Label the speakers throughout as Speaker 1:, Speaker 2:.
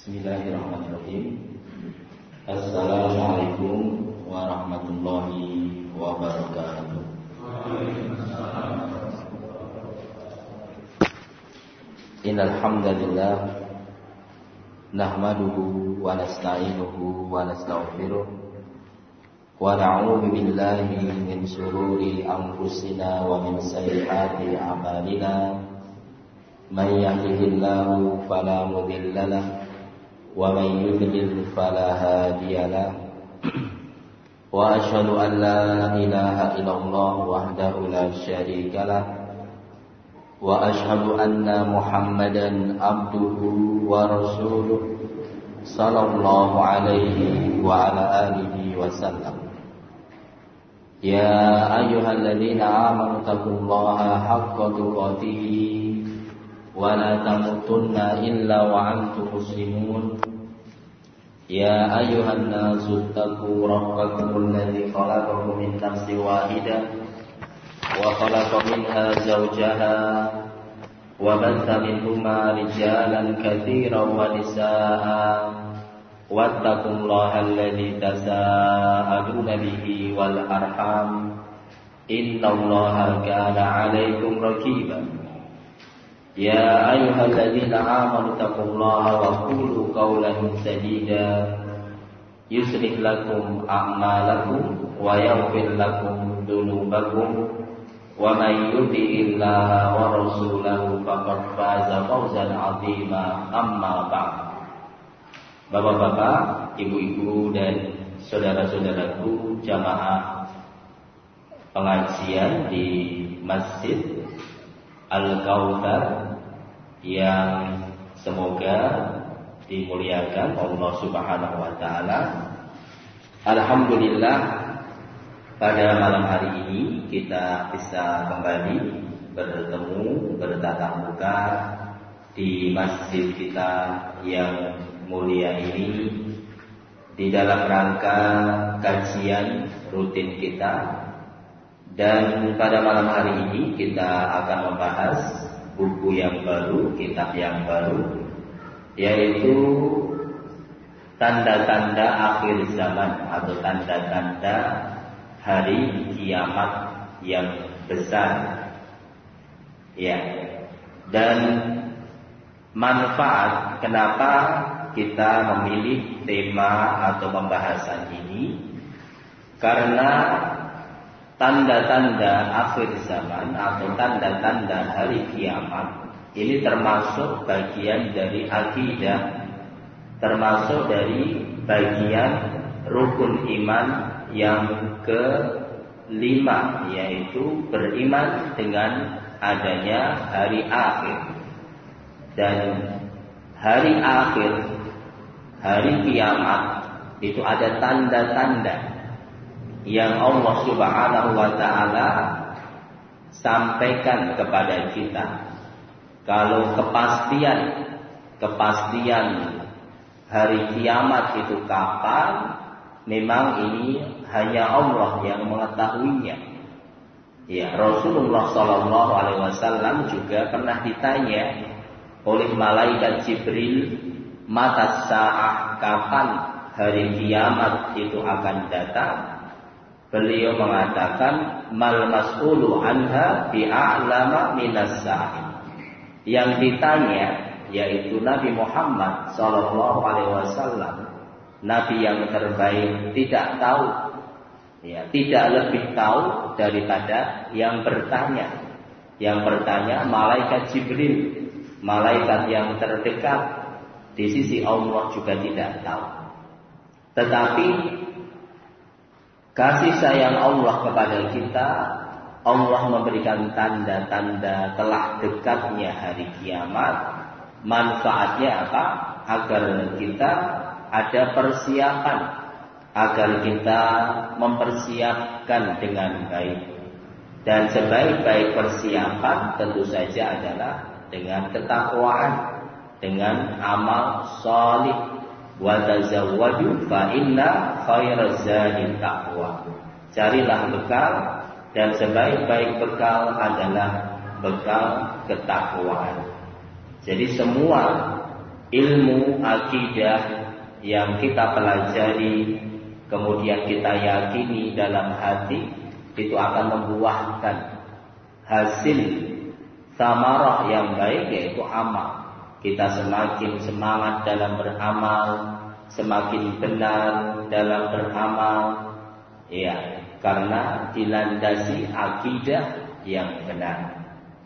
Speaker 1: Bismillahirrahmanirrahim. Assalamualaikum warahmatullahi wabarakatuh. Innal hamdalillah nahmaduhu wa nasta'inuhu wa nastaghfiruh wa na'udzu billahi min shururi anfusina wa min sayyiati a'malina. Man yahdihillahu fala mudilla lahu wa man yudlil fala hadiya lahu. Wa asyhadu an la ilaha illallah wahdahu la syarika lahu wa asyhadu anna Muhammadan abduhu wa rasuluh sallallahu alaihi wa ala alihi wa sallam. Ya ayyuhalladzina amanu taqullaha haqqa tuqatih wa la tamutunna illa wa antum muslimun. Ya ayyuhan nasu taqu rabbakum alladzi khalaqakum min nafsin wahidah wa khalaqa minha zawjaha wa batha minhuma rijalan katsiran wa nisaa'a wattaqullaha alladzi tasaaluna bihi wal arham innallaha kana 'alaikum raqiba. Ya ayyuhalladzina amanu taqullaha wa qulu qawlan sadida yuslih lakum a'malakum wa yaghfir lakum dhunubakum wa may yuti'illaha wa rasulahu faqad faza fawzan 'azima. Amma ba'd. Bapak-bapak, ibu-ibu dan saudara-saudaraku jamaah pengajian di Masjid Al-Kautsar yang semoga dimuliakan Allah Subhanahu wa taala. Alhamdulillah, pada malam hari ini kita bisa kembali bertemu bertatap muka di masjid kita yang mulia ini di dalam rangka kajian rutin kita. Dan pada malam hari ini kita akan membahas buku yang baru, kitab yang baru, yaitu tanda-tanda akhir zaman atau tanda-tanda hari kiamat yang besar. Ya. Dan manfaat kenapa kita memilih tema atau pembahasan ini, karena tanda-tanda akhir zaman atau tanda-tanda hari kiamat ini termasuk bagian dari akidah, termasuk dari bagian rukun iman yang kelima, yaitu beriman dengan adanya hari akhir. Dan hari akhir, hari kiamat itu ada tanda-tanda yang Allah Subhanahu wa taala sampaikan kepada kita. Kalau kepastian hari kiamat itu kapan, memang ini hanya Allah yang mengetahuinya. Ya, Rasulullah sallallahu alaihi wasallam juga pernah ditanya oleh malaikat Jibril, mata sa'ah, kapan hari kiamat itu akan datang? Beliau mengatakan, mal mas'ulu anha bi'a'lama minas sa'il. Yang ditanya yaitu Nabi Muhammad sallallahu alaihi wasallam, nabi yang terbaik, tidak tahu, ya, tidak lebih tahu daripada yang bertanya. Yang bertanya malaikat Jibril, malaikat yang terdekat di sisi Allah, juga tidak tahu. Tetapi kasih sayang Allah kepada kita, Allah memberikan tanda-tanda telah dekatnya hari kiamat. Manfaatnya apa? Agar kita ada persiapan, agar kita mempersiapkan dengan baik. Dan sebaik-baik persiapan tentu saja adalah dengan ketakwaan, dengan amal salih. Wa tazawwaju fa inna khairaz zadi taqwa. Carilah bekal, dan sebaik-baik bekal adalah bekal ketakwaan. Jadi semua ilmu akidah yang kita pelajari, kemudian kita yakini dalam hati, itu akan membuahkan hasil samarah yang baik, yaitu amal. Kita semakin semangat dalam beramal, semakin benar dalam beramal, ya, karena dilandasi akidah yang benar.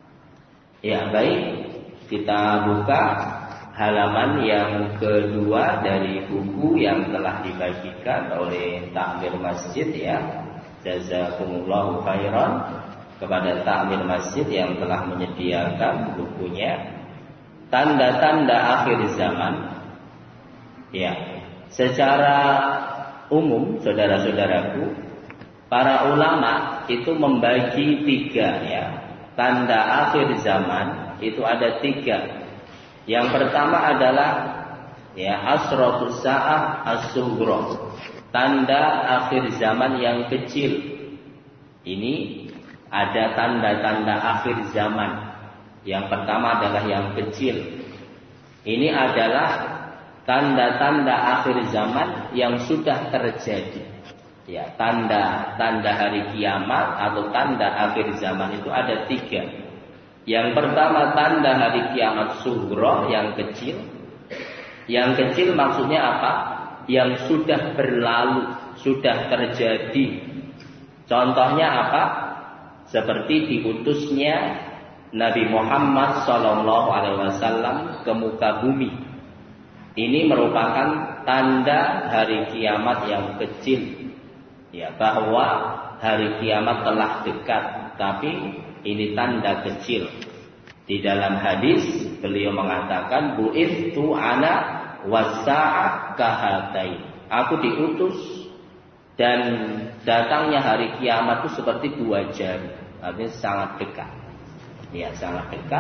Speaker 1: Ya, baik, kita buka halaman yang kedua dari buku yang telah dibagikan oleh Takmir Masjid, ya. Jazakumullahu khairan kepada Takmir Masjid yang telah menyediakan bukunya. Tanda-tanda akhir zaman. Ya, secara umum, saudara-saudaraku, para ulama itu membagi 3, ya. Tanda akhir zaman itu ada 3. Yang pertama adalah, ya, asratus sa'ah as-sughra, tanda akhir zaman yang kecil. Ini ada tanda-tanda akhir zaman. Yang pertama adalah yang kecil. Ini adalah tanda-tanda akhir zaman yang sudah terjadi. Ya, tanda hari kiamat atau tanda akhir zaman itu ada 3. Yang pertama tanda hari kiamat sughra, yang kecil. Yang kecil maksudnya apa? Yang sudah berlalu, sudah terjadi. Contohnya apa? Seperti diutusnya Nabi Muhammad SAW ke muka bumi. Ini merupakan tanda hari kiamat yang kecil, ya, bahwa hari kiamat telah dekat. Tapi ini tanda kecil. Di dalam hadis beliau mengatakan, bu'ithu ana wasa'ah kahatain. Aku diutus dan datangnya hari kiamat itu seperti 2 jari. Artinya sangat dekat. Ya, sangat dekat,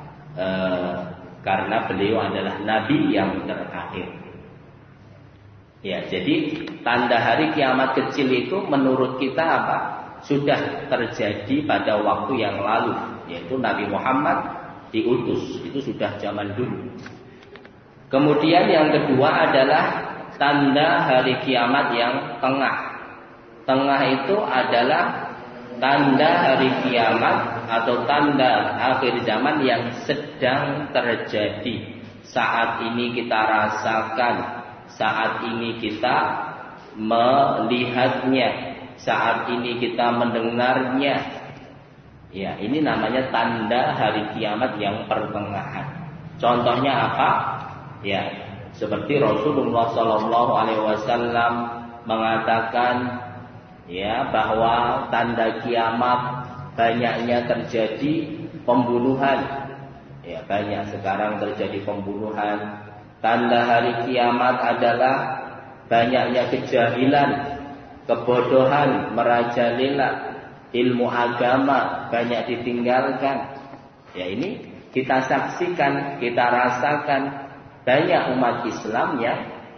Speaker 1: karena beliau adalah nabi yang terakhir. Ya, jadi tanda hari kiamat kecil itu menurut kita apa? Sudah terjadi pada waktu yang lalu, yaitu Nabi Muhammad diutus, itu sudah zaman dulu. Kemudian yang kedua adalah tanda hari kiamat yang tengah. Tengah itu adalah tanda hari kiamat atau tanda akhir zaman yang sedang terjadi. Saat ini kita rasakan, saat ini kita melihatnya, saat ini kita mendengarnya. Ya, ini namanya tanda hari kiamat yang pertengahan. Contohnya apa? Ya, seperti Rasulullah SAW mengatakan, ya, bahwa tanda kiamat banyaknya terjadi pembunuhan. Ya, banyak sekarang terjadi pembunuhan. Tanda hari kiamat adalah banyaknya kejahilan, kebodohan merajalela, ilmu agama banyak ditinggalkan. Ya, ini kita saksikan, kita rasakan banyak umat Islam yang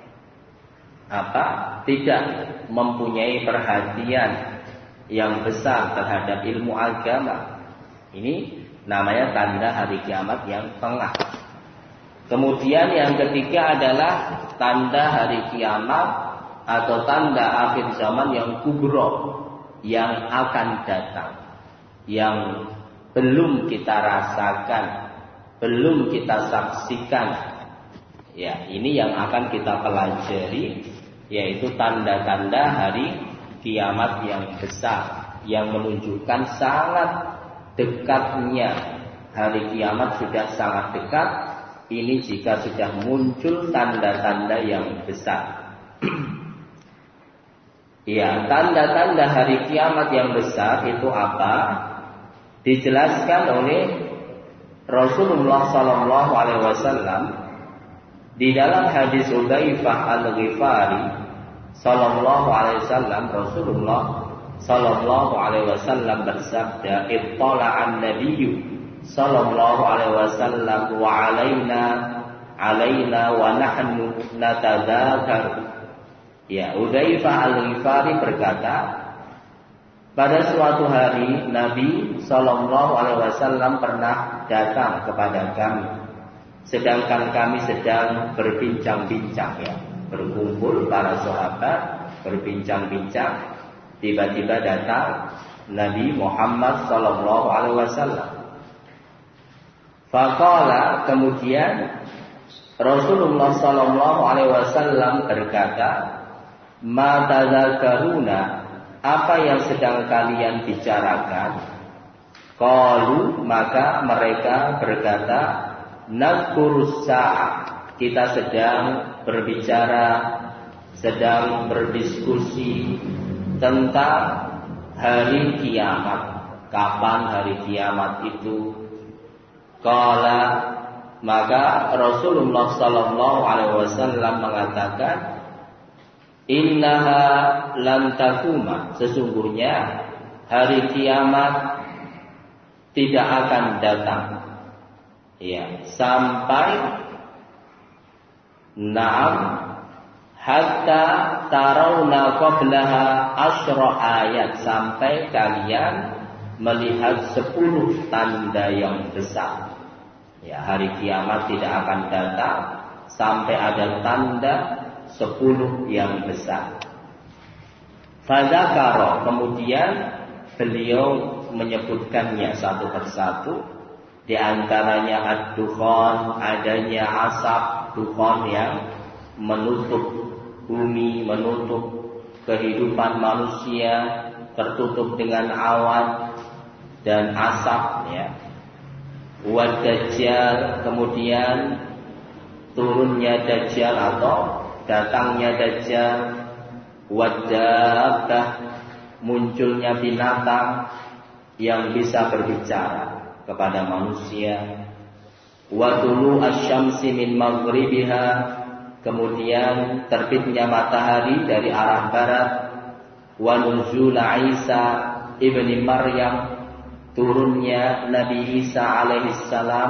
Speaker 1: tidak mempunyai perhatian yang besar terhadap ilmu agama. Ini namanya tanda hari kiamat yang tengah. Kemudian yang ketiga adalah tanda hari kiamat atau tanda akhir zaman yang kubro, yang akan datang, yang belum kita rasakan, belum kita saksikan. Ya, ini yang akan kita pelajari, yaitu tanda-tanda hari kiamat yang besar, yang menunjukkan sangat dekatnya hari kiamat, sudah sangat dekat. Ini jika sudah muncul tanda-tanda yang besar. Ya, tanda-tanda hari kiamat yang besar itu apa? Dijelaskan oleh Rasulullah SAW di dalam hadis Hudzaifah Al-Ghifari sallallahu alaihi wasallam. Rasulullah sallallahu alaihi wasallam bersabda, "Ittala'an nabiyyu sallallahu alaihi wasallam wa alaina wa nahnu natadzakar." Ya, Hudzaifah Al-Ghifari berkata, pada suatu hari Nabi sallallahu alaihi wasallam pernah datang kepada kami sedangkan kami sedang berbincang-bincang ya, berkumpul para sahabat berbincang-bincang, tiba-tiba datang Nabi Muhammad sallallahu alaihi wasallam. Faqala, kemudian Rasulullah sallallahu alaihi wasallam berkata, "Ma tadzakaruna, apa yang sedang kalian bicarakan?" Qalu, maka mereka berkata, "Nadhkurus sa'ah." Kita sedang berbicara, sedang berdiskusi tentang hari kiamat. Kapan hari kiamat itu? Qala, maka Rasulullah sallallahu alaihi wasallam mengatakan, "Innaha lan takuma." Sesungguhnya hari kiamat tidak akan datang. Ya, sampai hatta tarawna qablaha asyra ayat, sampai kalian melihat 10 tanda yang besar. Ya, hari kiamat tidak akan datang sampai ada tanda 10 yang besar. Fadzakara, kemudian beliau menyebutkannya satu persatu. Di antaranya ad-dukhan, adanya asap dukhan yang menutup bumi, menutup kehidupan manusia, tertutup dengan awan dan asap ya. Wad-dajjal, kemudian turunnya dajjal atau datangnya dajjal. Wad-dabbah, munculnya binatang yang bisa berbicara kepada manusia. Wa tulu asy-syamsi min maghribiha, kemudian terbitnya matahari dari arah barat. Wa nuzul Isa ibni Maryam, turunnya Nabi Isa alaihissalam.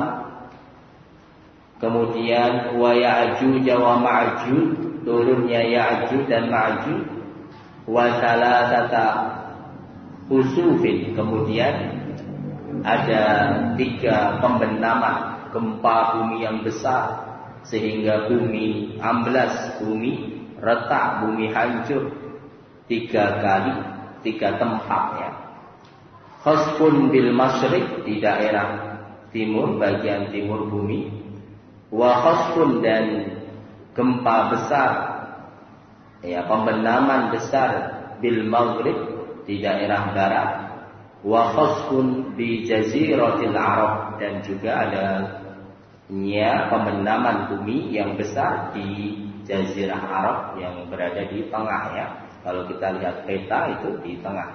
Speaker 1: Kemudian wa Ya'juj wa Ma'juj, turunnya Ya'juj dan Ma'juj. Wa thalathata khusufin, kemudian ada 3 pembenaman gempa bumi yang besar sehingga bumi amblas, bumi retak, bumi hancur 3 kali, 3 tempat ya. Khasfun bil masyriq, di daerah timur, bagian timur bumi. Wa khasfun, dan gempa besar ya, pembenaman besar bil maghrib, di daerah barat. Wa khasfun bi jaziratil Arab, dan juga adanya pembenaman bumi yang besar di jazirah Arab yang berada di tengah ya. Kalau kita lihat peta itu di tengah.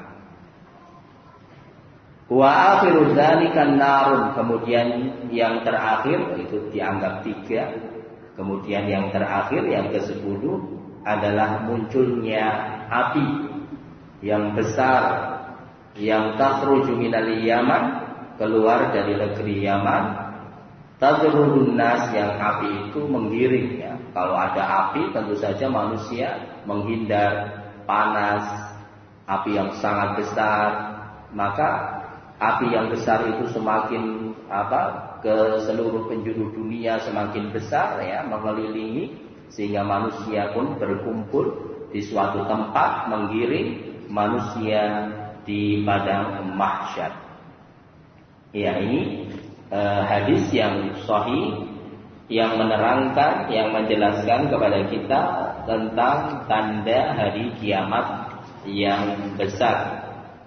Speaker 1: Wa akhiru dzalika narun, kemudian yang terakhir itu dianggap 3. Kemudian yang terakhir yang ke-10 adalah munculnya api yang besar yang takhruju minal Yaman, keluar dari negeri Yaman. Tadrurun nas, yang api itu menggiring ya. Kalau ada api tentu saja manusia menghindar, panas, api yang sangat besar, maka api yang besar itu semakin ke seluruh penjuru dunia semakin besar ya, mengelilingi, sehingga manusia pun berkumpul di suatu tempat menggiring manusia di padang mahsyar. Ya, ini hadis yang sahih yang menerangkan, yang menjelaskan kepada kita tentang tanda hari kiamat yang besar.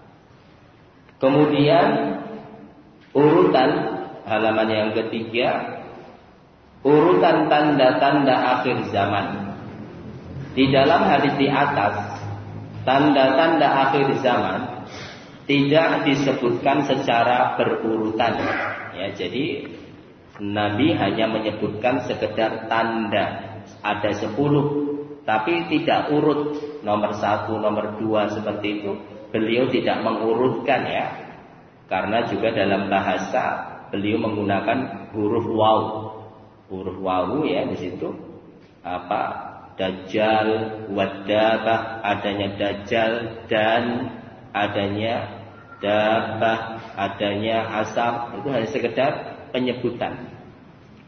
Speaker 1: Kemudian urutan halaman yang ketiga, urutan tanda-tanda akhir zaman. Di dalam hadis di atas, tanda-tanda akhir zaman tidak disebutkan secara berurutan. Ya, jadi Nabi hanya menyebutkan sekedar tanda, ada 10, tapi tidak urut nomor 1, nomor 2 seperti itu. Beliau tidak mengurutkan ya, karena juga dalam bahasa beliau menggunakan huruf waw. Huruf waw ya, di situ Dajjal, Wad-dabbah, adanya Dajjal dan adanya Dabbah, adanya asap, itu hanya sekedar penyebutan.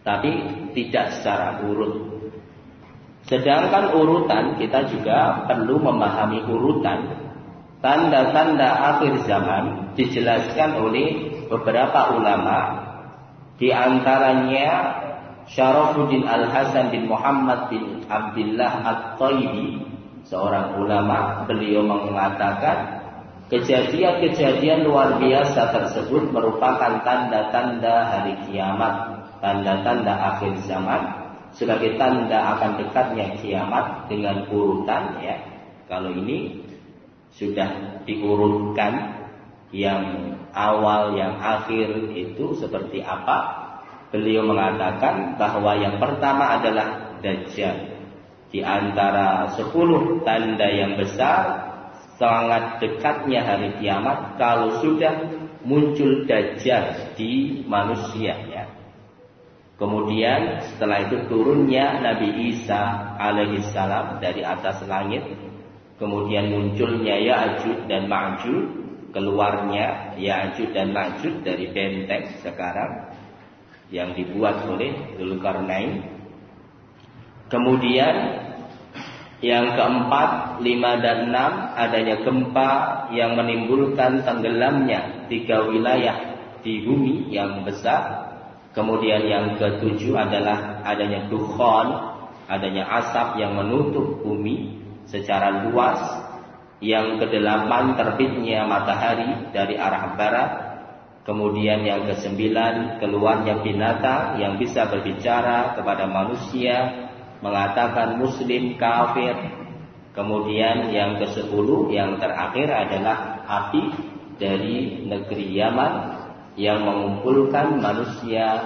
Speaker 1: tapi tidak secara urut. Sedangkan urutan, kita juga perlu memahami urutan. Tanda-tanda akhir zaman dijelaskan oleh beberapa ulama. Di antaranya Syarafuddin Al-Hasan bin Muhammad bin Abdullah At-Taibi, seorang ulama. Beliau mengatakan kejadian-kejadian luar biasa tersebut merupakan tanda-tanda hari kiamat, tanda-tanda akhir zaman, sebagai tanda akan dekatnya kiamat dengan urutan, ya. Kalau ini sudah diurutkan, yang awal, yang akhir itu seperti apa? Beliau mengatakan bahwa yang pertama adalah Dajjal. Di antara 10 tanda yang besar sangat dekatnya hari kiamat kalau sudah muncul Dajjal di manusia, ya. Kemudian setelah itu turunnya Nabi Isa alaihissalam dari atas langit. Kemudian munculnya Ya'juj dan Ma'juj, keluarnya Ya'juj dan Ma'juj dari benteng sekarang yang dibuat oleh Dzulkarnain. Kemudian yang keempat, 5 dan 6, adanya gempa yang menimbulkan tenggelamnya 3 wilayah di bumi yang besar. Kemudian yang ke-7 adalah adanya dukhan, adanya asap yang menutup bumi secara luas. Yang ke-8 terbitnya matahari dari arah barat. Kemudian yang ke-9 keluarnya binatang yang bisa berbicara kepada manusia, mengatakan muslim, kafir. Kemudian yang ke-10 yang terakhir adalah api dari negeri Yaman yang mengumpulkan manusia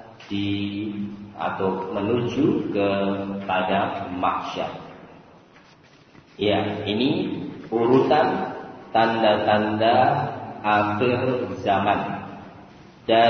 Speaker 1: atau menuju kepada mahsyar. Ya, ini urutan tanda-tanda akhir zaman. Dan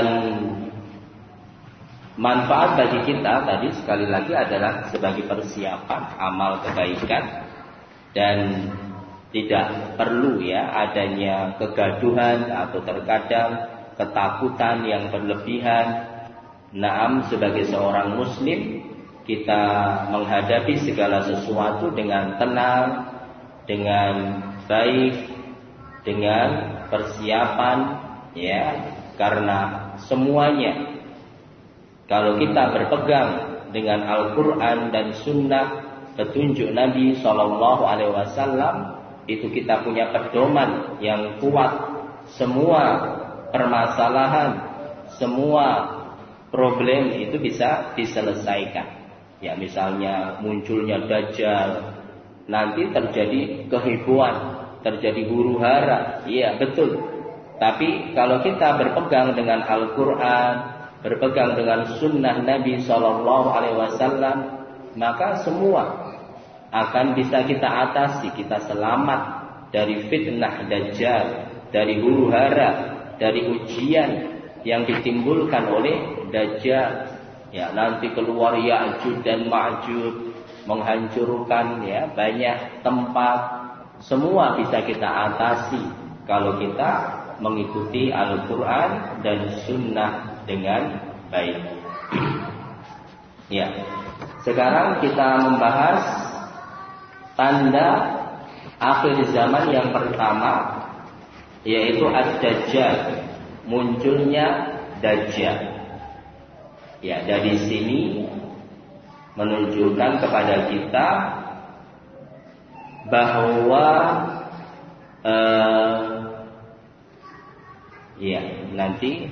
Speaker 1: manfaat bagi kita tadi sekali lagi adalah sebagai persiapan amal kebaikan, dan tidak perlu, ya, adanya kegaduhan atau terkadang ketakutan yang berlebihan. Naam, sebagai seorang muslim kita menghadapi segala sesuatu dengan tenang, dengan baik, dengan persiapan, ya, karena semuanya kalau kita berpegang dengan Al-Quran dan Sunnah, petunjuk Nabi SAW, itu kita punya pedoman yang kuat. Semua permasalahan, semua problem itu bisa diselesaikan. Ya, misalnya munculnya Dajjal, nanti terjadi kehebohan, terjadi huru-hara. Iya, betul. Tapi kalau kita berpegang dengan Al-Quran, berpegang dengan Sunnah Nabi SAW, maka semua akan bisa kita atasi. Kita selamat dari fitnah Dajjal, dari huru-hara, dari ujian yang ditimbulkan oleh Dajjal. Ya, nanti keluar Ya'juj dan Ma'juj menghancurkan, ya, banyak tempat. Semua bisa kita atasi kalau kita mengikuti Al-Quran dan Sunnah dengan baik. Ya, sekarang kita membahas tanda akhir zaman yang pertama, yaitu Ad-Dajjal, munculnya Dajjal. Ya, dari sini menunjukkan kepada kita bahwa ya, nanti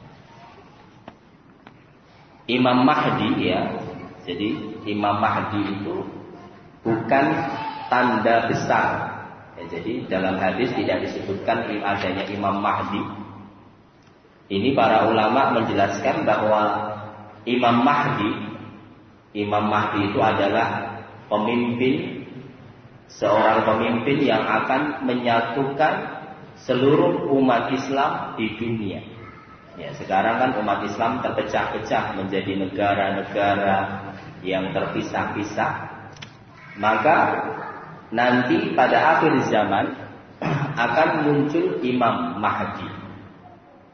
Speaker 1: Imam Mahdi, ya. Jadi Imam Mahdi itu bukan tanda besar. Ya, jadi dalam hadis tidak disebutkan adanya Imam Mahdi. Ini para ulama menjelaskan bahwa Imam Mahdi itu adalah pemimpin, seorang pemimpin yang akan menyatukan seluruh umat Islam di dunia. Ya, sekarang kan umat Islam terpecah-pecah menjadi negara-negara yang terpisah-pisah. Maka nanti pada akhir zaman akan muncul Imam Mahdi.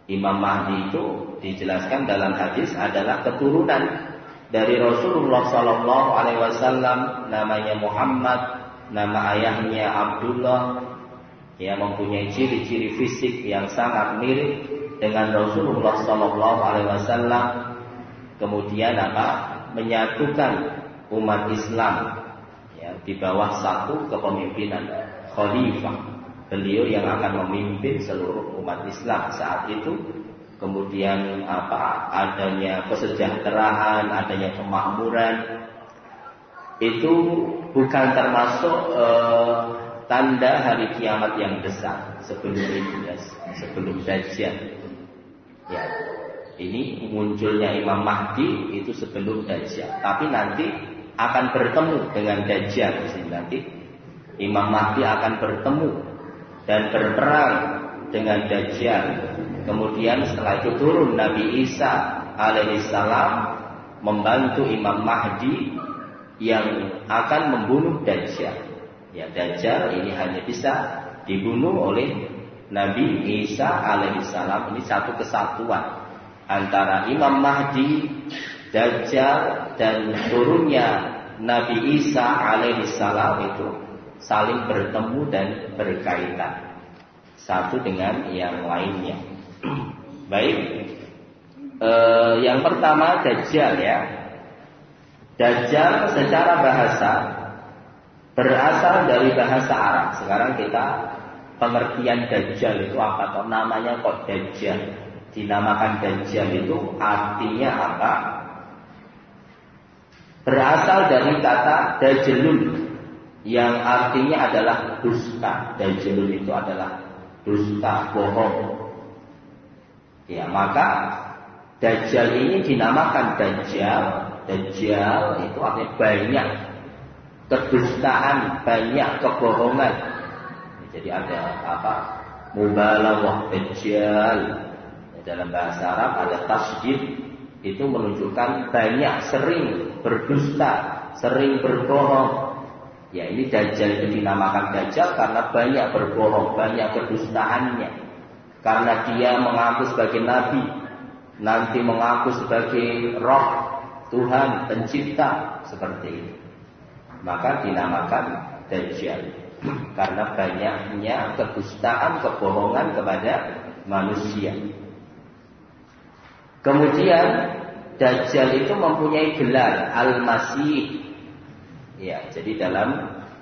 Speaker 1: Imam Mahdi itu dijelaskan dalam hadis adalah keturunan dari Rasulullah Sallallahu Alaihi Wasallam, namanya Muhammad, nama ayahnya Abdullah, yang mempunyai ciri-ciri fisik yang sangat mirip dengan Rasulullah Sallallahu Alaihi Wasallam. Kemudian menyatukan umat Islam ya, di bawah satu kepemimpinan khalifah. Beliau yang akan memimpin seluruh umat Islam saat itu. Kemudian adanya kesejahteraan, adanya kemakmuran, itu bukan termasuk tanda hari kiamat yang besar sebelum itu, ya, sebelum Dajjal. Ya, ini munculnya Imam Mahdi itu sebelum Dajjal. Tapi nanti akan bertemu dengan Dajjal. Nanti Imam Mahdi akan bertemu dan berperang dengan Dajjal. Kemudian setelah itu turun Nabi Isa alaihissalam membantu Imam Mahdi yang akan membunuh Dajjal. Ya, Dajjal ini hanya bisa dibunuh oleh Nabi Isa alaihissalam. Ini satu kesatuan antara Imam Mahdi, Dajjal, dan turunnya Nabi Isa alaihissalam itu saling bertemu dan berkaitan satu dengan yang lainnya. Baik, yang pertama Dajjal ya. Dajjal secara bahasa berasal dari bahasa Arab. Sekarang kita pengertian Dajjal itu apa? Atau namanya kok Dajjal? Dinamakan Dajjal itu artinya apa? Berasal dari kata Dajjalun yang artinya adalah dusta. Dajjalun itu adalah dusta, bohong. Ya, maka Dajjal ini dinamakan Dajjal. Dajjal itu artinya banyak kedustaan, banyak kebohongan. Jadi ada mubalaghah Dajjal. Dalam bahasa Arab ada tasydid, itu menunjukkan banyak, sering berdusta, sering berbohong. Ya, ini Dajjal itu dinamakan Dajjal karena banyak berbohong, banyak kedustaannya. Karena dia mengaku sebagai nabi, nanti mengaku sebagai roh, Tuhan, pencipta, seperti itu. Maka dinamakan Dajjal karena banyaknya kedustaan, kebohongan kepada manusia. Kemudian Dajjal itu mempunyai gelar Al-Masih. Ya, jadi dalam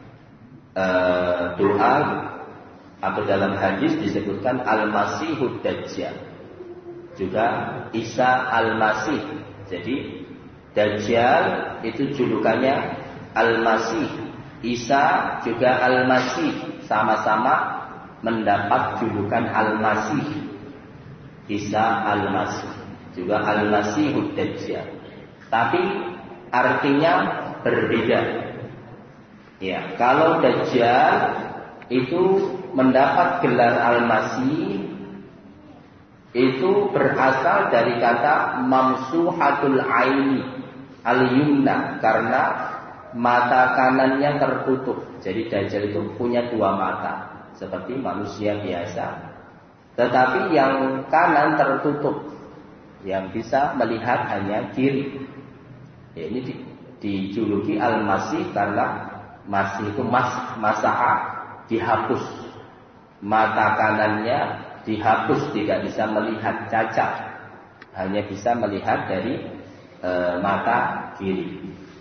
Speaker 1: doa atau dalam hadis disebutkan Al-Masihud Dajjal, juga Isa Al-Masih. Jadi Dajjal itu julukannya Al-Masih, Isa juga Al-Masih, sama-sama mendapat julukan Al-Masih. Isa Al-Masih juga Al-Masihud Dajjal, tapi artinya berbeda. Ya, kalau Dajjal itu mendapat gelar Al-Masih itu berasal dari kata mamsuhatul aini al-yumna, karena mata kanannya tertutup. Jadi Dajjal itu punya dua mata seperti manusia biasa, tetapi yang kanan tertutup, yang bisa melihat hanya kiri. Ya, ini dijuluki Al-Masih karena masih itu masaha, dihapus, mata kanannya dihapus, tidak bisa melihat, cacat, hanya bisa melihat dari mata kiri.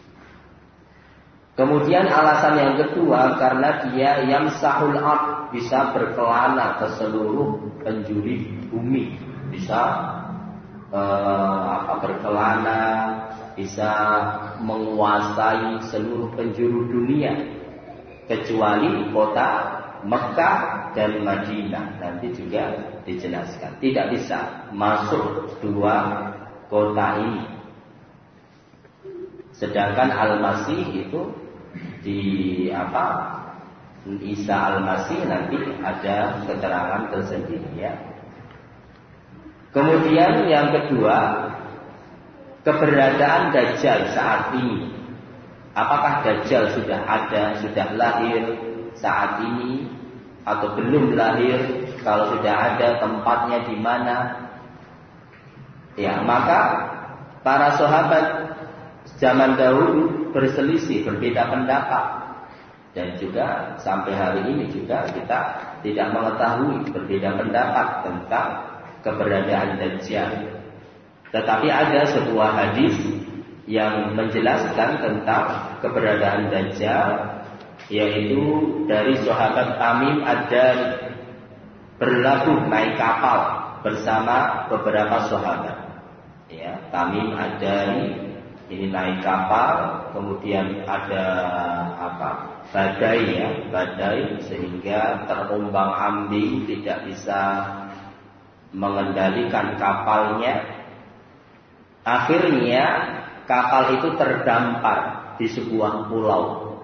Speaker 1: Kemudian alasan yang kedua, karena dia yamsahul ard, bisa berkelana ke seluruh penjuru bumi, bisa berkelana, bisa menguasai seluruh penjuru dunia kecuali kota Mekah dan Madinah. Nanti juga dijelaskan tidak bisa masuk dua kota ini. Sedangkan Al-Masih itu di Isa Al-Masih nanti ada keterangan tersendiri ya. Kemudian yang kedua, keberadaan Dajjal saat ini. Apakah Dajjal sudah ada, sudah lahir saat ini, atau belum lahir? Kalau sudah ada, tempatnya di mana? Ya, maka para sahabat zaman dahulu berselisih, berbeda pendapat. Dan juga sampai hari ini juga kita tidak mengetahui, berbeda pendapat tentang keberadaan Dajjal. Tetapi ada sebuah hadis yang menjelaskan tentang keberadaan Dajjal, yaitu dari sahabat Tamim Ad-Dari, berlabuh naik kapal bersama beberapa sahabat. Ya, Tamim Ad-Dari ini naik kapal, kemudian ada badai sehingga terombang-ambing, tidak bisa mengendalikan kapalnya. Akhirnya kapal itu terdampar di sebuah pulau.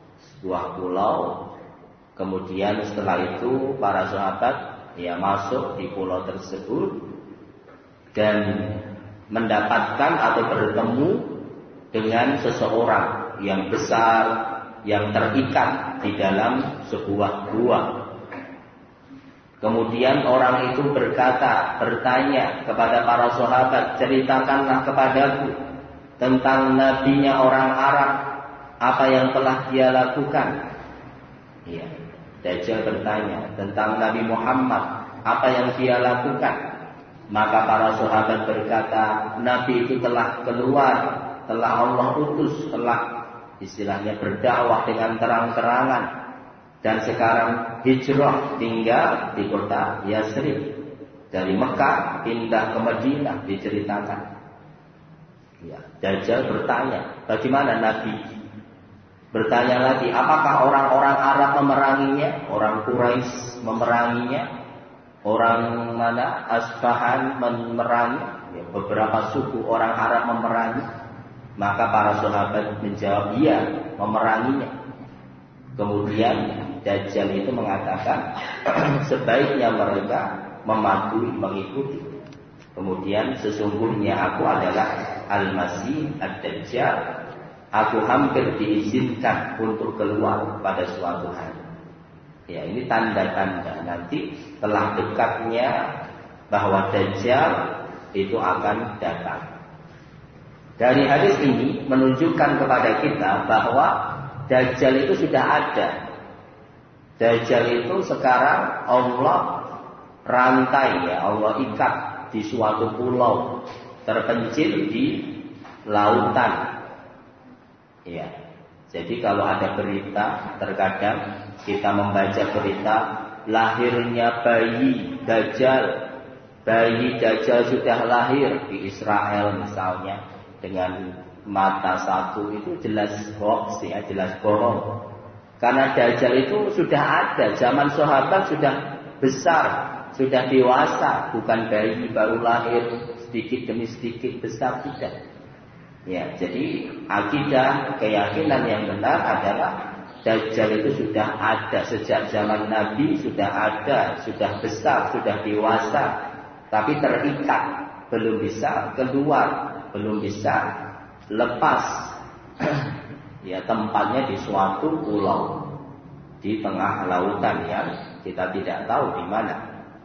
Speaker 1: Kemudian setelah itu para sahabat masuk di pulau tersebut dan mendapatkan atau bertemu dengan seseorang yang besar yang terikat di dalam sebuah gua. Kemudian orang itu bertanya kepada para sahabat, ceritakanlah kepadaku tentang nabinya orang Arab, apa yang telah dia lakukan. Ya, Dajjal bertanya tentang Nabi Muhammad, apa yang dia lakukan. Maka para sahabat berkata, Nabi itu telah keluar, telah Allah utus, telah istilahnya berdakwah dengan terang-terangan, dan sekarang hijrah tinggal di kota Yasrib, dari Mekah pindah ke Madinah, diceritakan. Ya, Dajjal bertanya, bagaimana Nabi? Bertanya lagi, apakah orang-orang Arab memeranginya? Orang Quraisy memeranginya? Orang mana? Asbahan memerangi? Ya, beberapa suku orang Arab memerangi. Maka para sahabat menjawab, iya, memeranginya. Kemudian Dajjal itu mengatakan, sebaiknya mereka mematuhi, mengikuti. Kemudian sesungguhnya aku adalah Al-Masih Ad-Dajjal. Aku hampir diizinkan untuk keluar pada suatu hari. Ya, ini tanda-tanda nanti telah dekatnya bahwa Dajjal itu akan datang. Dari hadis ini menunjukkan kepada kita bahwa Dajjal itu sudah ada. Dajjal itu sekarang Allah rantai, Allah ikat di suatu pulau terpencil di lautan. Ya. Jadi kalau ada berita, terkadang kita membaca berita lahirnya bayi Dajjal. Bayi Dajjal sudah lahir di Israel misalnya, dengan mata satu, itu jelas hoax, ya, jelas bohong. Karena Dajjal itu sudah ada, zaman sahabat sudah besar, sudah dewasa, bukan bayi baru lahir sedikit demi sedikit besar, tidak. Ya, jadi akidah, keyakinan yang benar adalah Dajjal itu sudah ada sejak zaman Nabi, sudah ada, sudah besar, sudah dewasa, tapi terikat, belum bisa keluar, belum bisa lepas. Ya, tempatnya di suatu pulau di tengah lautan yang kita tidak tahu di mana.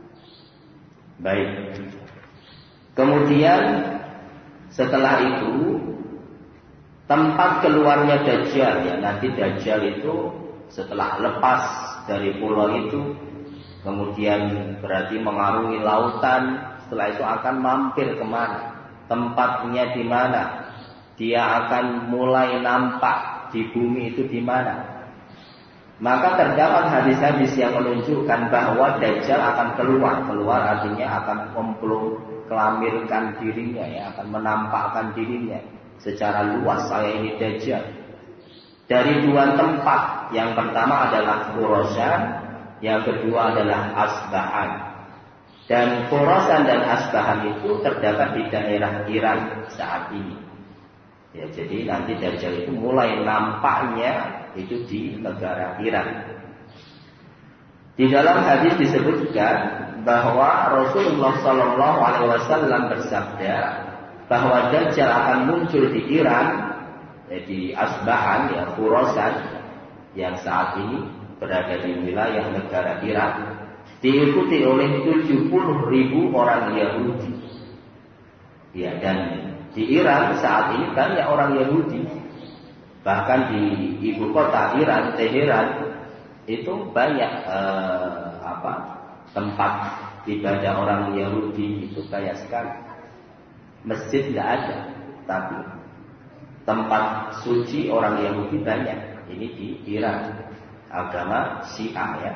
Speaker 1: Baik. Kemudian setelah itu tempat keluarnya Dajjal, ya, nanti Dajjal itu setelah lepas dari pulau itu, kemudian berarti mengarungi lautan, setelah itu akan mampir kemana? Tempatnya di mana? Dia akan mulai nampak di bumi itu di mana? Maka terdapat hadis-hadis yang menunjukkan bahwa Dajjal akan keluar artinya akan memproklamirkan dirinya, ya, akan menampakkan dirinya secara luas, saya ini Dajjal. Dari dua tempat, yang pertama adalah Khurasan, yang kedua adalah Asbahan. Dan Khurasan dan Asbahan itu terdapat di daerah Iran saat ini. Ya, jadi nanti Dajjal itu mulai nampaknya itu di negara Iran. Di dalam hadis disebutkan bahwa Rasulullah SAW bersabda bahwa Dajjal akan muncul di Iran, di Asbahan, ya, Khurasan, yang saat ini berada di wilayah negara Iran, diikuti oleh 70.000 orang Yahudi. Ya, dan di Iran saat ini banyak orang Yahudi. Bahkan di ibu kota Iran, Teheran, itu banyak tempat ibadah orang Yahudi itu kaya sekali. Masjid tidak ada, tapi tempat suci orang Yahudi banyak. Ini di Iran, agama Syiah ya.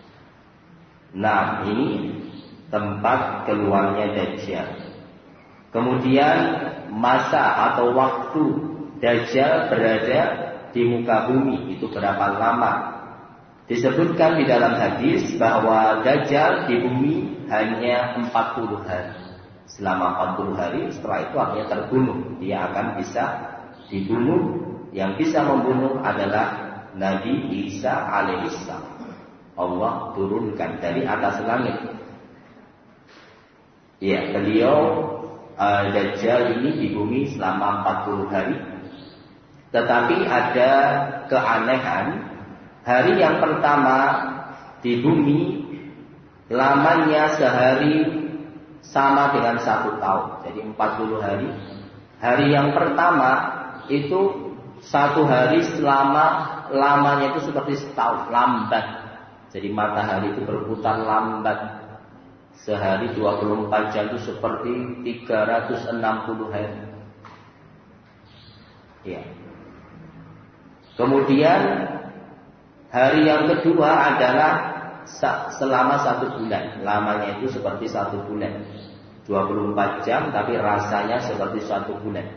Speaker 1: Nah, ini tempat keluarnya Dajjal. Kemudian masa atau waktu Dajjal berada di muka bumi itu berapa lama? Disebutkan di dalam hadis bahwa Dajjal di bumi hanya 40 hari. Selama 40 hari setelah itu akhirnya terbunuh. Dia akan bisa dibunuh. Yang bisa membunuh adalah Nabi Isa alaihissalam. Allah turunkan dari atas langit. Ya, beliau Dajjal ini di bumi selama 40 hari. Tetapi ada keanehan. Hari yang pertama di bumi lamanya sehari sama dengan 1 tahun. Jadi 40 hari. Hari yang pertama itu 1 hari lamanya itu seperti setahun, lambat. Jadi matahari itu berputar lambat. Sehari 24 jam itu seperti 360 hari. Ya. Kemudian hari yang kedua adalah selama 1 bulan. Lamanya itu seperti 1 bulan. 24 jam tapi rasanya seperti 1 bulan.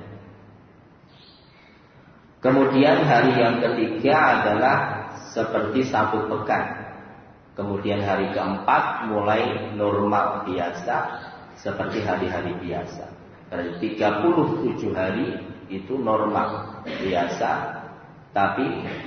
Speaker 1: Kemudian hari yang ketiga adalah seperti 1 pekan. Kemudian hari keempat mulai normal biasa seperti hari-hari biasa. Berarti 37 hari itu normal biasa. Tapi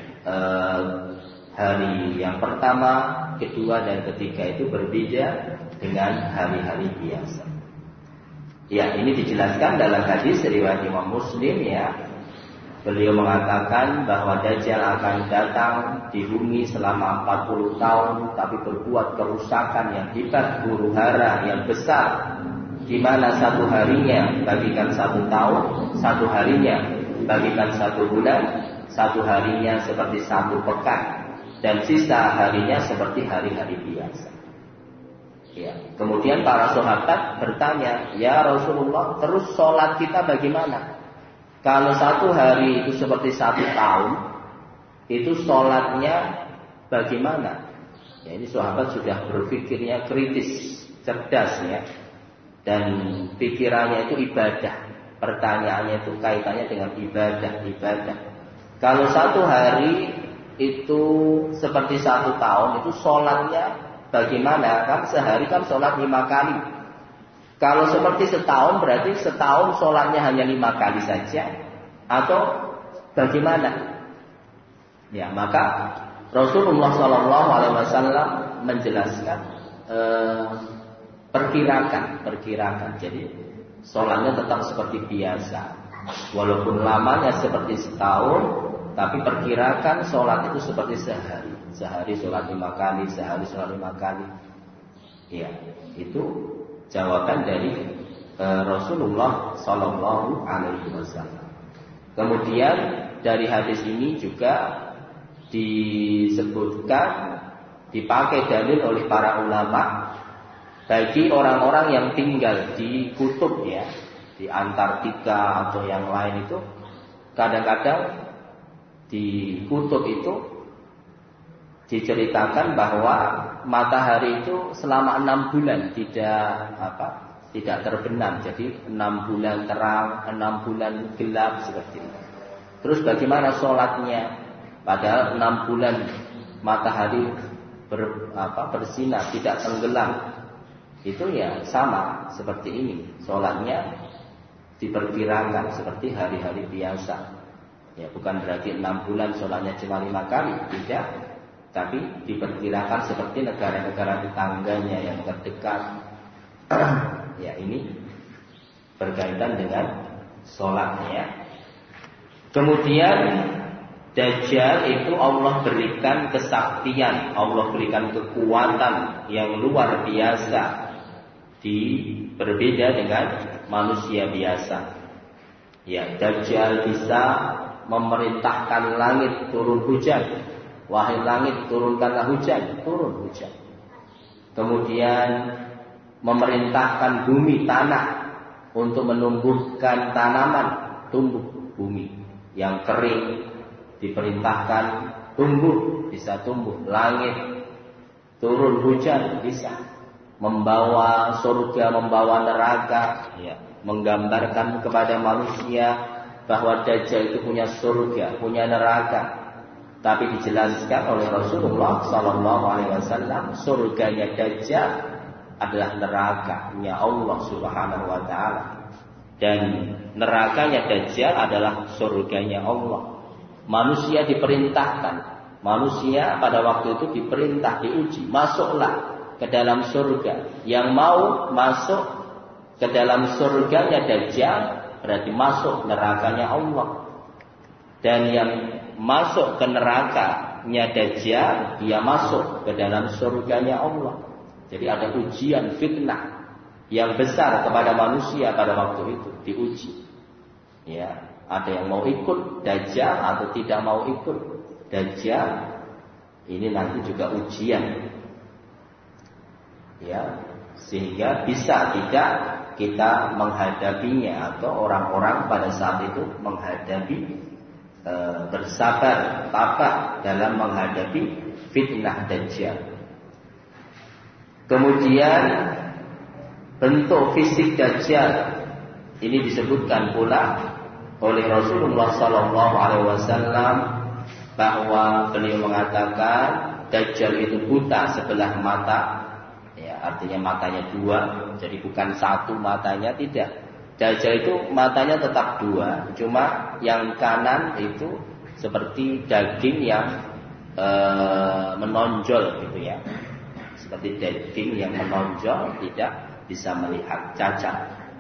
Speaker 1: hari yang pertama, kedua dan ketiga itu berbeda dengan hari-hari biasa. Ya, ini dijelaskan dalam hadis riwayat Imam Muslim ya. Beliau mengatakan bahwa Dajjal akan datang di bumi selama 40 tahun tapi berbuat kerusakan yang hebat, huru-hara yang besar, di mana 1 harinya bagikan 1 tahun, 1 harinya bagikan 1 bulan, 1 harinya seperti 1 pekan, dan sisa harinya seperti hari-hari biasa. Ya. Kemudian para sahabat bertanya, ya Rasulullah, terus sholat kita bagaimana? Kalau 1 hari itu seperti 1 tahun, itu sholatnya bagaimana? Ya, ini sahabat sudah berpikirnya kritis, cerdas ya, dan pikirannya itu ibadah. Pertanyaannya itu kaitannya dengan ibadah. Kalau 1 hari itu seperti 1 tahun, itu sholatnya bagaimana? Kan sehari kan sholat 5 kali. Kalau seperti setahun berarti setahun sholatnya hanya 5 kali saja atau bagaimana? Ya, maka Rasulullah SAW menjelaskan perkirakan. Jadi sholatnya tetap seperti biasa, walaupun lamanya seperti setahun, tapi perkirakan sholat itu seperti sehari. Sehari sholat 5 kali, sehari sholat 5 kali. Ya, itu jawaban dari Rasulullah Sallallahu Alaihi Wasallam. Kemudian dari hadis ini juga disebutkan, dipakai dalil oleh para ulama bagi orang-orang yang tinggal di kutub ya, di Antartika atau yang lain itu, kadang-kadang di kutub itu diceritakan bahwa matahari itu selama 6 bulan tidak terbenam. Jadi 6 bulan terang, 6 bulan gelap seperti itu. Terus bagaimana sholatnya? Padahal 6 bulan matahari bersinar, tidak tenggelam. Itu ya sama seperti ini. Sholatnya diperkirakan seperti hari-hari biasa. Ya, bukan berarti 6 bulan sholatnya cuma 5 kali, tidak. Tapi diperkirakan seperti negara-negara tetangganya yang terdekat. Ya, ini berkaitan dengan sholatnya. Kemudian Dajjal itu Allah berikan kesaktian, Allah berikan kekuatan yang luar biasa. berbeda dengan manusia biasa. Ya, Dajjal bisa memerintahkan langit turun hujan. Wahai langit, turunkanlah hujan, turun hujan. Kemudian memerintahkan bumi, tanah untuk menumbuhkan tanaman, tumbuh bumi. Yang kering diperintahkan tumbuh, bisa tumbuh. Langit turun hujan, bisa. Membawa surga, membawa neraka, ya. Menggambarkan kepada manusia bahwa Dajjal itu punya surga, punya neraka. Tapi dijelaskan oleh Rasulullah SAW, surganya Dajjal adalah nerakanya Allah Subhanahu Wa Taala, dan nerakanya Dajjal adalah surganya Allah. Manusia diperintahkan, manusia pada waktu itu diperintah, diuji, masuklah ke dalam surga. Yang mau masuk ke dalam surganya Dajjal berarti masuk nerakanya Allah. Dan yang masuk ke nerakanya Dajjal, dia masuk ke dalam surganya Allah. Jadi ada ujian, fitnah yang besar kepada manusia pada waktu itu, diuji. Ya, ada yang mau ikut Dajjal atau tidak mau ikut Dajjal. Ini nanti juga ujian. Ya, sehingga bisa tidak kita menghadapinya, atau orang-orang pada saat itu menghadapi, bersabar, tabah dalam menghadapi fitnah Dajjal. Kemudian bentuk fisik Dajjal ini disebutkan pula oleh Rasulullah SAW bahwa beliau mengatakan Dajjal itu buta sebelah mata. Ya, artinya matanya dua, jadi bukan satu matanya, tidak. Dajjal itu matanya tetap dua, cuma yang kanan itu seperti daging yang menonjol gitu ya, seperti daging yang menonjol, tidak bisa melihat, cacat.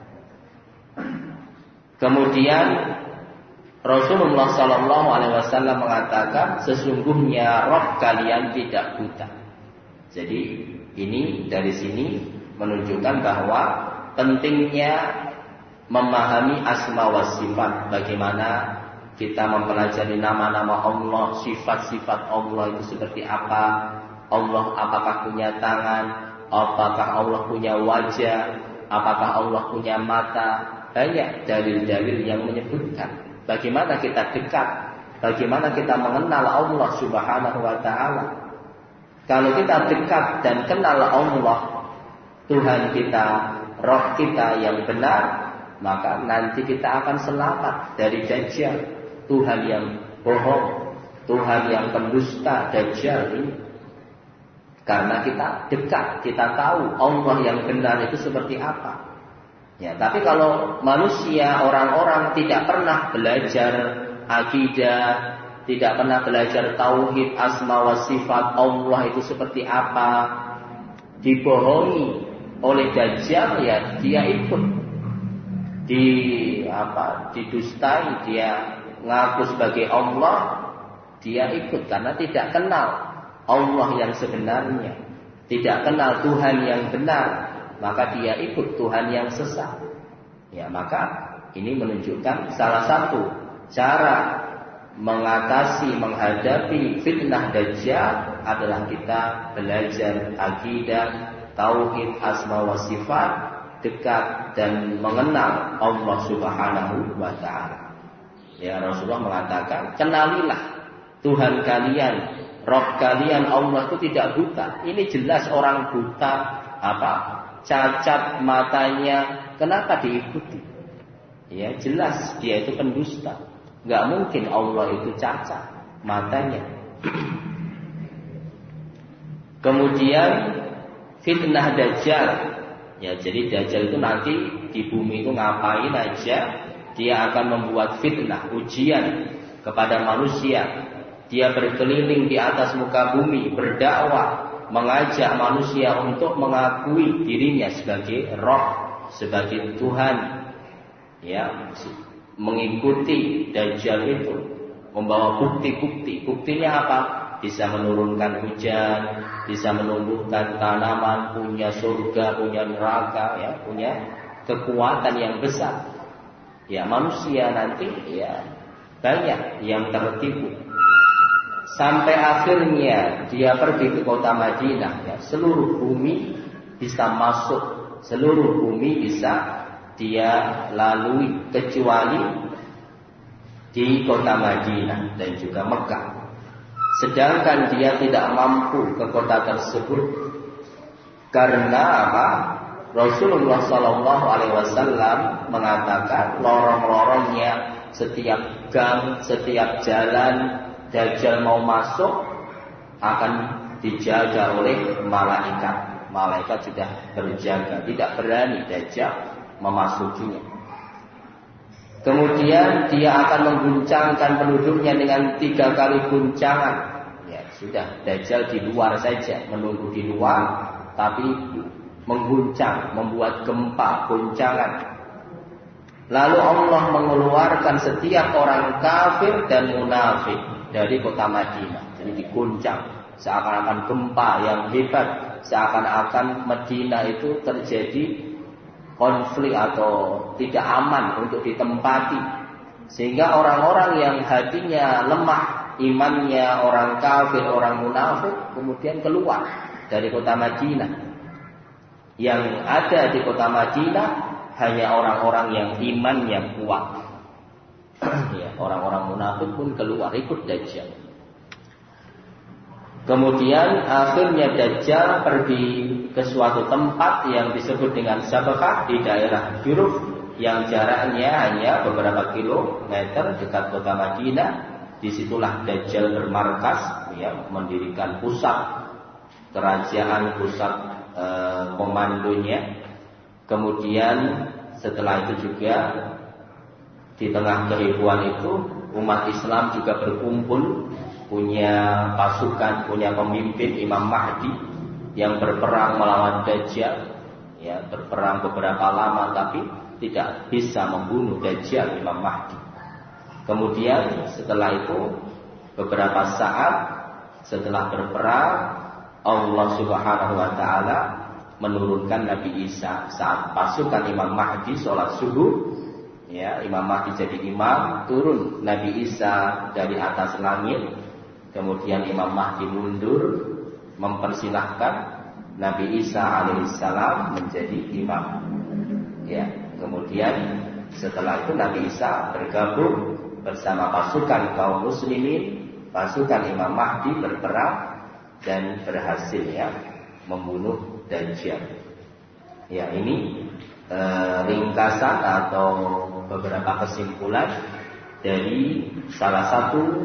Speaker 1: Kemudian Rasulullah SAW mengatakan sesungguhnya Rabb kalian tidak buta. Jadi ini dari sini menunjukkan bahwa pentingnya memahami asma wa sifat. Bagaimana kita mempelajari nama-nama Allah, sifat-sifat Allah itu seperti apa. Allah apakah punya tangan, apakah Allah punya wajah, apakah Allah punya mata. Banyak dalil-dalil yang menyebutkan bagaimana kita dekat, bagaimana kita mengenal Allah Subhanahu wa Ta'ala. Kalau kita dekat dan kenal Allah, Tuhan kita, Roh kita yang benar, maka nanti kita akan selamat dari Dajjal, Tuhan yang bohong, Tuhan yang pendusta, Dajjal ini. Karena kita dekat, kita tahu Allah yang benar itu seperti apa. Ya, tapi kalau manusia, orang-orang tidak pernah belajar akidah, tidak pernah belajar tauhid, asma wa sifat Allah itu seperti apa, dibohongi oleh Dajjal, ya dia ikut didustai, dia ngaku sebagai Allah, dia ikut karena tidak kenal Allah yang sebenarnya, tidak kenal Tuhan yang benar, maka dia ikut Tuhan yang sesat. Ya, maka ini menunjukkan salah satu cara mengatasi, menghadapi fitnah Dajjal adalah kita belajar akidah, tauhid, asma wa sifat, dekat dan mengenal Allah Subhanahu wa Ta'ala. Ya, Rasulullah mengatakan, kenalilah Tuhan kalian, Rabb kalian, Allah itu tidak buta. Ini jelas orang buta, cacat matanya, kenapa diikuti? Ya, jelas dia itu pendusta. Gak mungkin Allah itu cacat matanya. Kemudian fitnah Dajjal. Ya, jadi Dajjal itu nanti di bumi itu ngapain aja, dia akan membuat fitnah, ujian kepada manusia. Dia berkeliling di atas muka bumi, berdakwah, mengajak manusia untuk mengakui dirinya sebagai Rabb, sebagai Tuhan. Ya, mengikuti Dajjal itu, membawa bukti-bukti. Buktinya apa? bisa menurunkan hujan, bisa menumbuhkan tanaman, punya surga, punya neraka, ya, punya kekuatan yang besar. Ya, manusia nanti ya banyak yang tertipu. Sampai akhirnya dia pergi ke kota Madinah, ya, seluruh bumi bisa masuk, seluruh bumi bisa dia lalui kecuali di kota Madinah dan juga Mekah. Sedangkan dia tidak mampu ke kota tersebut karena apa? Rasulullah Shallallahu Alaihi Wasallam mengatakan lorong-lorongnya, setiap gang, setiap jalan Dajjal mau masuk akan dijaga oleh malaikat. Malaikat sudah berjaga, tidak berani Dajjal memasukinya. Kemudian dia akan mengguncangkan penduduknya dengan 3 kali guncangan. Ya sudah, Dajjal di luar saja, menunggu di luar, tapi mengguncang, membuat gempa, guncangan. Lalu Allah mengeluarkan setiap orang kafir dan munafik dari kota Madinah. Jadi diguncang, seakan-akan gempa yang hebat, seakan-akan Madinah itu terjadi konflik atau tidak aman untuk ditempati. Sehingga orang-orang yang hatinya lemah, imannya orang kafir, orang munafik, kemudian keluar dari kota Madinah. Yang ada di kota Madinah hanya orang-orang yang imannya kuat. Ya, orang-orang munafik pun keluar ikut Dajjal. Kemudian akhirnya Dajjal pergi ke suatu tempat yang disebut dengan Sabakah di daerah Juruf, yang jaraknya hanya beberapa kilometer dekat kota Madinah. Disitulah Dajjal bermarkas, ya, mendirikan pusat kerajaan, pusat komandonya. Kemudian setelah itu juga di tengah kehebohan itu umat Islam juga berkumpul, punya pasukan, punya pemimpin Imam Mahdi yang berperang melawan Dajjal, ya, berperang beberapa lama tapi tidak bisa membunuh Dajjal Imam Mahdi. Kemudian setelah itu beberapa saat setelah berperang, Allah Subhanahu wa taala menurunkan Nabi Isa saat pasukan Imam Mahdi sholat subuh. Ya, Imam Mahdi jadi imam, turun Nabi Isa dari atas langit. Kemudian Imam Mahdi mundur, mempersilahkan Nabi Isa alaihissalam menjadi imam. Ya, kemudian setelah itu Nabi Isa bergabung bersama pasukan kaum muslimin, pasukan Imam Mahdi berperang dan berhasil, ya, membunuh Dajjal. Ya, ini ringkasan atau beberapa kesimpulan dari salah satu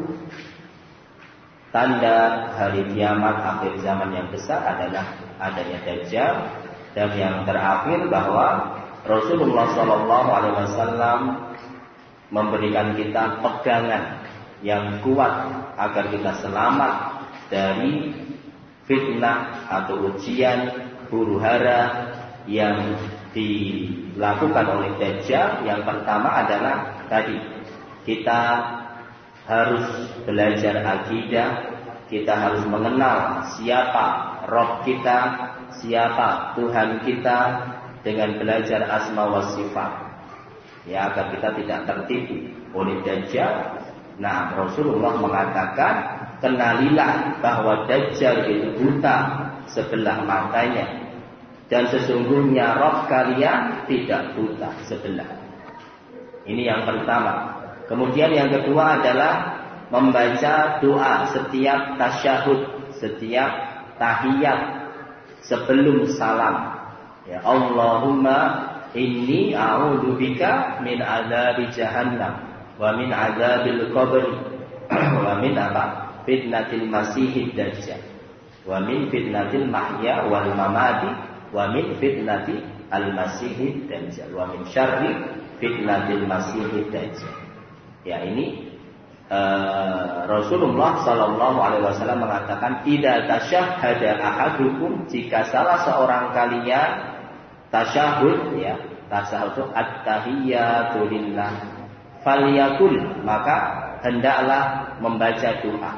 Speaker 1: tanda hari kiamat akhir zaman yang besar adalah adanya Dajjal. Dan yang terakhir bahwa Rasulullah SAW memberikan kita pegangan yang kuat agar kita selamat dari fitnah atau ujian huru hara yang dilakukan oleh Dajjal. Yang pertama adalah tadi, kita harus belajar akidah, kita harus mengenal siapa Rabb kita, siapa Tuhan kita dengan belajar asma wa sifat, ya, agar kita tidak tertipu oleh Dajjal. Nah, Rasulullah mengatakan, kenalilah bahwa Dajjal itu buta sebelah matanya, dan sesungguhnya Rabb kalian tidak buta sebelah. Ini yang pertama. Kemudian yang kedua adalah membaca doa setiap tasyahud, setiap tahiyat sebelum salam. Ya, Allahumma inni a'udzubika min adzabi jahannam wa min adzabil qabr wa min fitnatil masiihid dajjal wa min fitnatil mahya wal mamati wa min fitnati al-masihid dajjal wa min syarri fitnatil masihid dajjal. Ya, ini Rasulullah Sallallahu Alaihi Wasallam mengatakan, idza tasyahhada ahadukum, jika salah seorang kalian tasyahud, ya, tasyahud at-tahiyyatu lillah, falyakul, maka hendaklah membaca doa.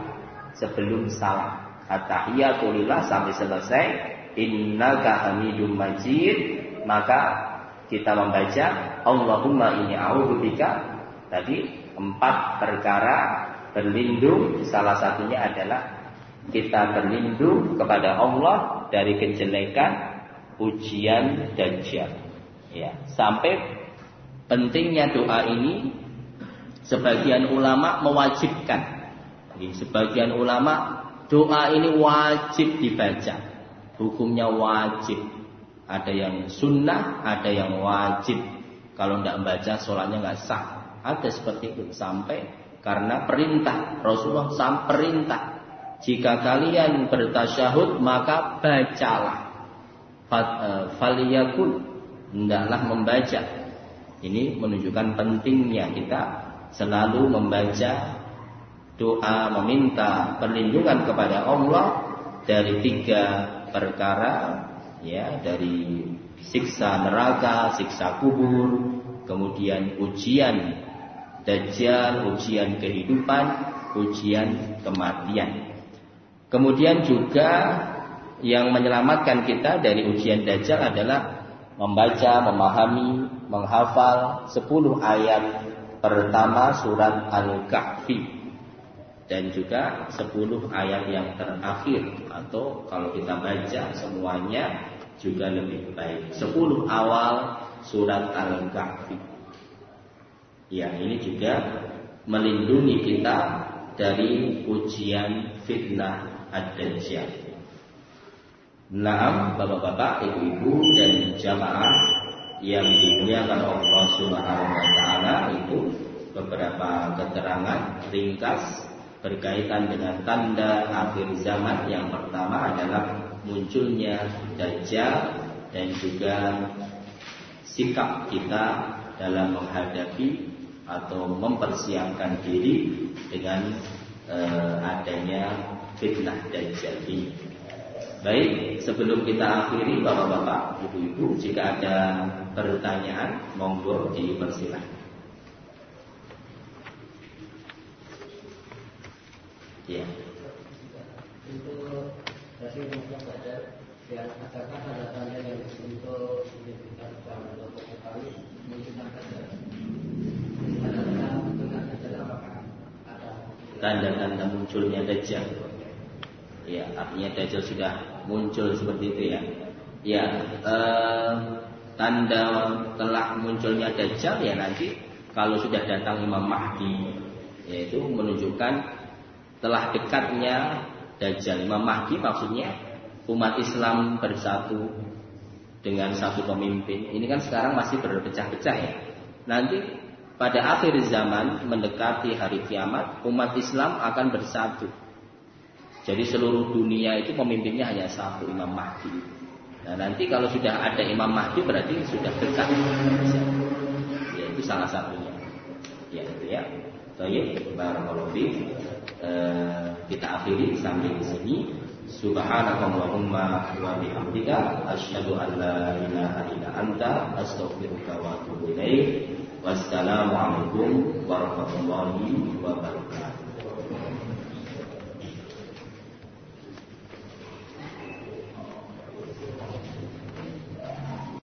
Speaker 1: sebelum salam. At-tahiyatu lillah sampai selesai. Innaka hamidum majid. Maka kita membaca Allahumma inni a'udzubika. Tadi 4 perkara berlindung. Salah satunya adalah kita berlindung kepada Allah dari kejelekan ujian Dajjal. Ya, sampai pentingnya doa ini sebagian ulama mewajibkan. Sebagian ulama doa ini wajib dibaca. Hukumnya wajib. Ada yang sunnah, ada yang wajib. Kalau tidak membaca sholatnya nggak sah. Ada seperti itu sampai karena perintah Rasulullah perintah. Jika kalian bertasyahud maka bacalah. Faliyakul, hendaklah membaca. Ini menunjukkan pentingnya kita selalu membaca doa meminta perlindungan kepada Allah dari 3 perkara, ya, dari siksa neraka, siksa kubur, kemudian ujian Dajjal, ujian kehidupan, ujian kematian. Kemudian juga yang menyelamatkan kita dari ujian Dajjal adalah membaca, memahami, menghafal 10 ayat pertama surat Al-Kahfi dan juga 10 ayat yang terakhir, atau kalau kita baca semuanya juga lebih baik. 10 awal surat Al-Kahfi. Ya, ini juga melindungi kita dari ujian fitnah Ad-Dajjal. Naam, bapak-bapak, ibu-ibu dan jamaah yang dimuliakan Allah Subhanahu wa taala, itu beberapa keterangan ringkas berkaitan dengan tanda akhir zaman. Yang pertama adalah munculnya Dajjal dan juga sikap kita dalam menghadapi atau mempersiapkan diri dengan adanya fitnah Dajjal ini. Baik, sebelum kita akhiri, bapak-bapak, ibu-ibu, jika ada pertanyaan, monggo dipersilakan. Ya.
Speaker 2: Untuk dari yang ada yang adakah tanda-tanda yang untuk identitas dalam kelompok kami mungkin ada
Speaker 1: tanda-tanda munculnya Dajjal. Ya, artinya Dajjal sudah muncul seperti itu ya. Ya, tanda telah munculnya Dajjal ya nanti kalau sudah datang Imam Mahdi, yaitu menunjukkan telah dekatnya Dajjal. Imam Mahdi maksudnya umat Islam bersatu dengan satu pemimpin. Ini kan sekarang masih berpecah-pecah ya. Nanti pada akhir zaman mendekati hari kiamat, umat Islam akan bersatu. Jadi seluruh dunia itu pemimpinnya hanya satu, Imam Mahdi. Nah, nanti kalau sudah ada Imam Mahdi berarti sudah dekat. Ya, itu salah satunya. Ya, itu ya. Baik, barakallahu fiik. Kita akhiri sampai di sini. Subhanakallahumma wa bihamdika asyhadu an la ilaha illa anta astaghfiruka wa atubu ilaik. Wassalamualaikum warahmatullahi